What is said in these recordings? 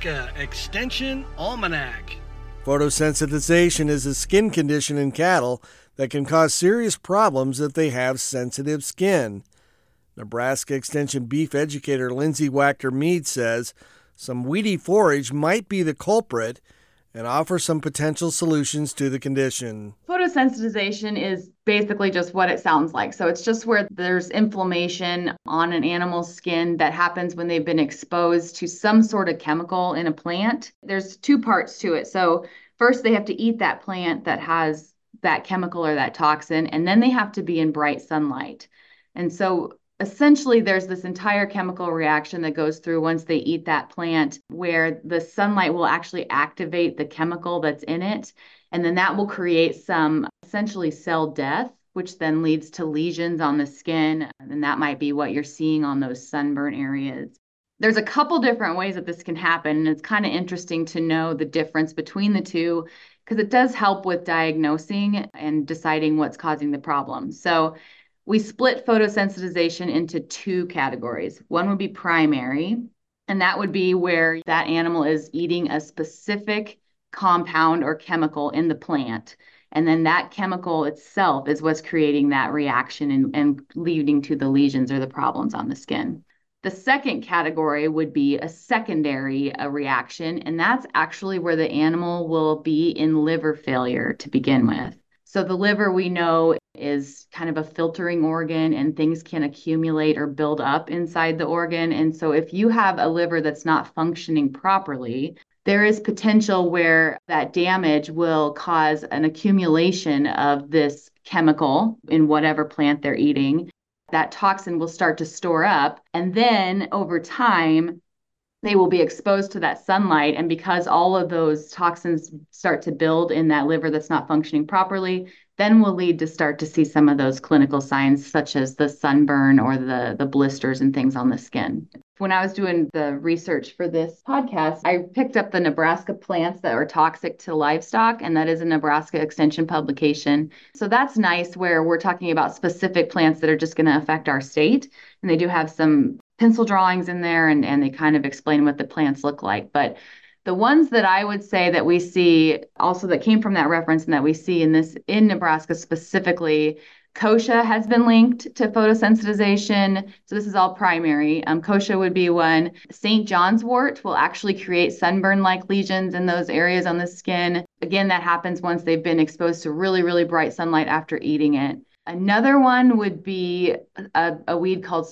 Nebraska Extension Almanac. Photosensitization is a skin condition in cattle that can cause serious problems if they have sensitive skin. Nebraska Extension beef educator Lindsay Wachter-Mead says some weedy forage might be the culprit and offers some potential solutions to the condition. Photosensitization is basically just what it sounds like. So it's just where there's inflammation on an animal's skin that happens when they've been exposed to some sort of chemical in a plant. There's two parts to it. So first they have to eat that plant that has that chemical or that toxin, and then they have to be in bright sunlight. And so essentially, there's this entire chemical reaction that goes through once they eat that plant where the sunlight will actually activate the chemical that's in it. And then that will create some essentially cell death, which then leads to lesions on the skin. And that might be what you're seeing on those sunburn areas. There's a couple different ways that this can happen. And it's kind of interesting to know the difference between the two because it does help with diagnosing and deciding what's causing the problem. So we split photosensitization into two categories. One would be primary, and that would be where that animal is eating a specific compound or chemical in the plant. And then that chemical itself is what's creating that reaction and leading to the lesions or the problems on the skin. The second category would be a secondary reaction, and that's actually where the animal will be in liver failure to begin with. So the liver, we know, is kind of a filtering organ and things can accumulate or build up inside the organ. And so if you have a liver that's not functioning properly, there is potential where that damage will cause an accumulation of this chemical in whatever plant they're eating. That toxin will start to store up. And then over time, they will be exposed to that sunlight. And because all of those toxins start to build in that liver that's not functioning properly, then will lead to start to see some of those clinical signs, such as the sunburn or the blisters and things on the skin. When I was doing the research for this podcast, I picked up the Nebraska plants that are toxic to livestock, and that is a Nebraska Extension publication. So that's nice where we're talking about specific plants that are just going to affect our state. And they do have some pencil drawings in there and they kind of explain what the plants look like. But the ones that I would say that we see also that came from that reference and that we see in Nebraska specifically, kochia has been linked to photosensitization. So this is all primary. Kochia would be one. St. John's wort will actually create sunburn-like lesions in those areas on the skin. Again, that happens once they've been exposed to really, really bright sunlight after eating it. Another one would be a weed called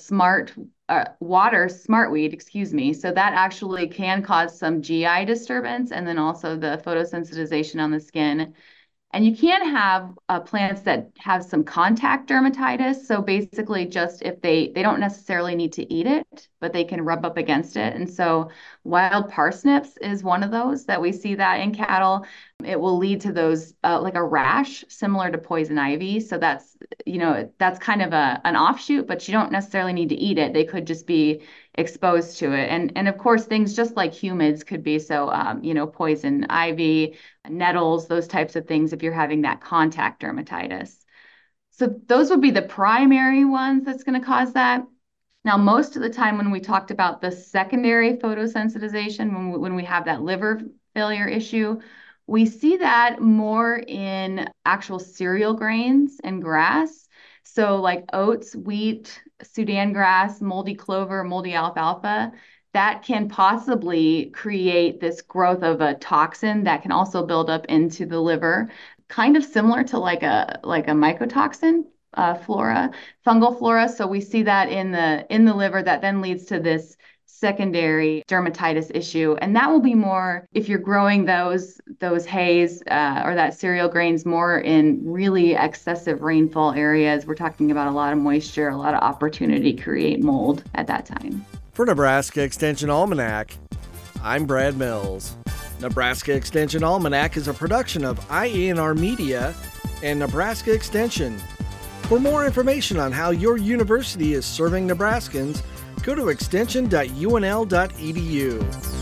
smartweed. So that actually can cause some GI disturbance and then also the photosensitization on the skin. And you can have plants that have some contact dermatitis. So basically just if they don't necessarily need to eat it, but they can rub up against it. And so wild parsnips is one of those that we see that in cattle. It will lead to those like a rash similar to poison ivy. So that's kind of an offshoot, but you don't necessarily need to eat it. They could just be exposed to it. And of course, things just like humids could be. So, poison ivy, nettles, those types of things if you're having that contact dermatitis. So those would be the primary ones that's going to cause that. Now, most of the time when we talked about the secondary photosensitization, when we have that liver failure issue, we see that more in actual cereal grains and grass. So like oats, wheat, Sudan grass, moldy clover, moldy alfalfa, that can possibly create this growth of a toxin that can also build up into the liver, kind of similar to like a mycotoxin fungal flora. So we see that in the liver that then leads to this secondary dermatitis issue. And that will be more if you're growing those hays or that cereal grains more in really excessive rainfall areas. We're talking about a lot of moisture, a lot of opportunity to create mold at that time. For Nebraska Extension Almanac, I'm Brad Mills. Nebraska Extension Almanac is a production of IANR Media and Nebraska Extension. For more information on how your university is serving Nebraskans, go to extension.unl.edu.